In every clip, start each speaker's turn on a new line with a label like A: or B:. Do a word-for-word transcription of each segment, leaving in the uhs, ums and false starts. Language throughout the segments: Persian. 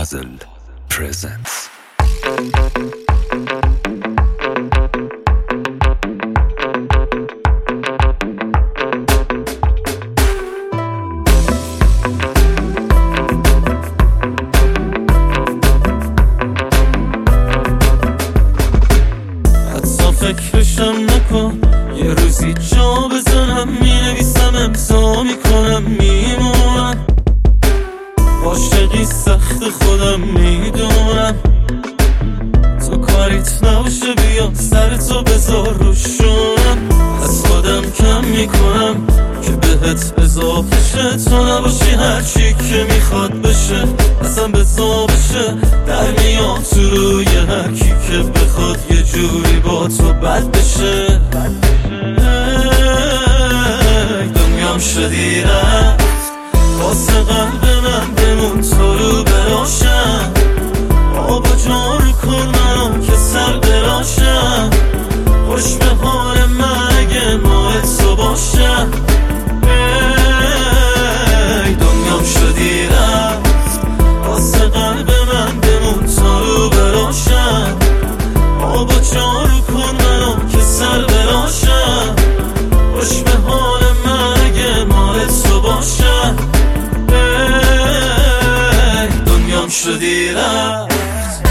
A: Puzzle presents.
B: حتی فکرشم نکن، یه روزی جا بزنم، مینویسم امضا میکنم میمونم. عاشقی سخت خودم میدونم، تو کاریت نباشه بیا سرتو بذار روشونم. از خودم کم میکنم که بهت اضافه شه، تو نباشی هرچی که میخواد بشه اصلا بزا بشه. در میاد تو روی هرکی که بخواد یه جوری با تو بد بشه. ای دنیام شدی رفت، واسه قلب من بمون تو رو براشم. آبا جارو کن منو که سر براشم، خوش به حال من اگه ماه تو باشم. ای دنیام شدی رفت، واسه قلب من بمون تو رو براشم. آبا جارو کن منو که سر براشم، خوش به حال من اگه ماه تو باشم. ای دنیام شدی رفت.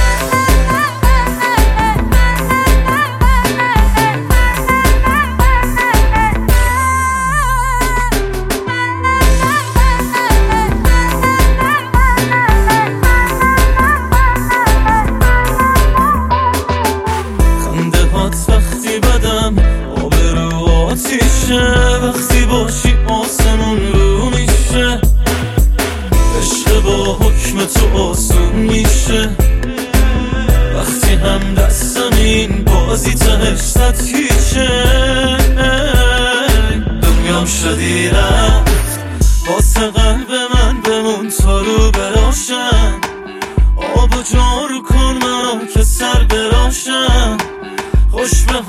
B: وقتی بدم آبرو آتیشه، وقتی باشی آسمون رو میشه. عشق با حکم تو آسون میشه، وقتی هم دستم این بازی تهش صد هیچه. دنیام شدی رفت، واسه قلب من بمون تا رو براشم. آب و جارو کن منو که سر براشم، خوش به